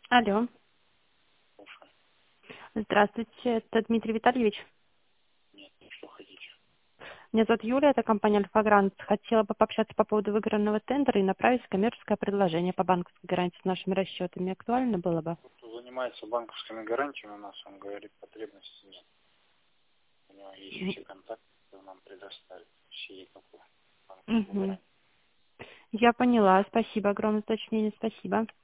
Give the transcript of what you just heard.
Алло. Слушай, Здравствуйте, это Дмитрий Витальевич. нет, ну что хотите? Меня зовут Юлия, это компания «Альфа-Грант». Хотела бы пообщаться по поводу выигранного тендера и направить коммерческое предложение по банковской гарантии с нашими расчетами. Актуально было бы? Кто занимается банковскими гарантиями у нас, он говорит, потребности нет. У него есть все контакты, которые нам предоставили. Все какую банковскую Угу. гарантию. Я поняла. Спасибо. Огромное уточнение. Спасибо.